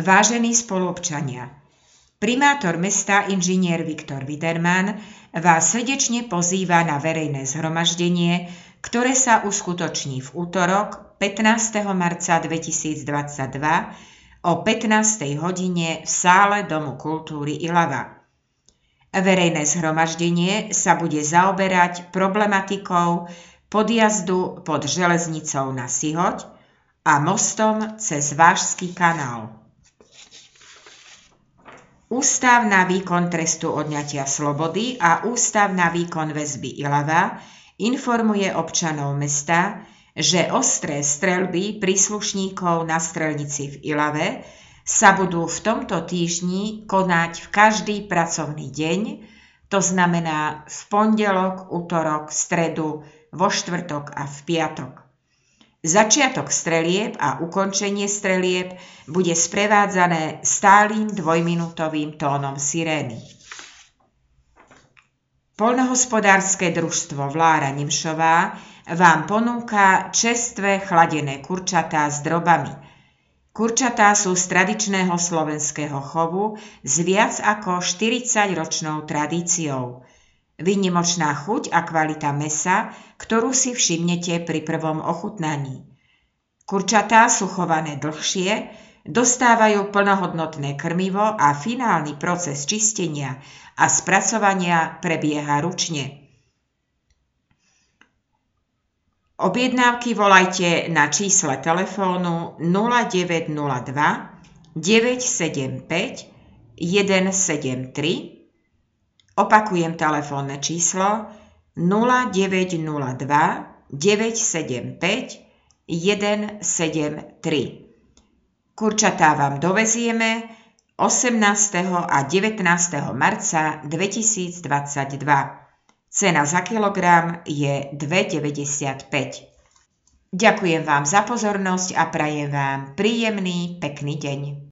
Vážení spoluobčania, primátor mesta inžinier Viktor Widerman vás srdečne pozýva na verejné zhromaždenie, ktoré sa uskutoční v útorok 15. marca 2022 o 15. hodine v sále Domu kultúry Ilava. Verejné zhromaždenie sa bude zaoberať problematikou podjazdu pod železnicou na Sihoť a mostom cez Vážsky kanál. Ústav na výkon trestu odňatia slobody a Ústav na výkon väzby Ilava informuje občanov mesta, že ostré streľby príslušníkov na streľnici v Ilave sa budú v tomto týždni konať v každý pracovný deň, to znamená v pondelok, utorok, stredu, vo štvrtok a v piatok. Začiatok strelieb a ukončenie strelieb bude sprevádzané stálym dvojminútovým tónom sirény. Poľnohospodárske družstvo Vlára Nimšová vám ponúka čerstvé chladené kurčatá s drobami. Kurčatá sú z tradičného slovenského chovu s viac ako 40-ročnou tradíciou. Výnimočná chuť a kvalita mäsa, ktorú si všimnete pri prvom ochutnaní. Kurčatá sú chované dlhšie, dostávajú plnohodnotné krmivo a finálny proces čistenia a spracovania prebieha ručne. Objednávky volajte na čísle telefónu 0902 975 173. Opakujem telefónne číslo 0902 975 173. Kurčatá vám dovezieme 18. a 19. marca 2022. Cena za kilogram je 2,95. Ďakujem vám za pozornosť a prajem vám príjemný, pekný deň.